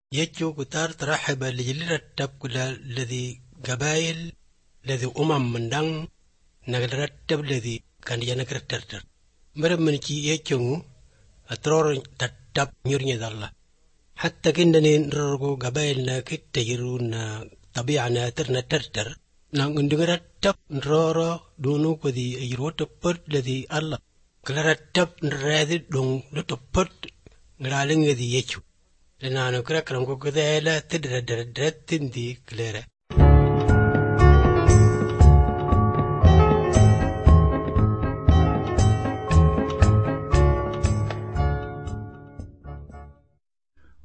يجو كتار ترحب لجل رتب كل الذي قبائل الذي من دان نرتب الذي كان ينكر ترتر مرم من كي يجو أترور تتب نيرني الله حتى كنا نرجو قبائلنا كتيرون طبيعنا ترنا ترتر نرتب نرورو دونو كذي يروت بير الذي الله كلا رتب نرادي دون لتبير نرالين الذي يجو لأن أنا كرا كلام كذا لا تدرد تندي كلره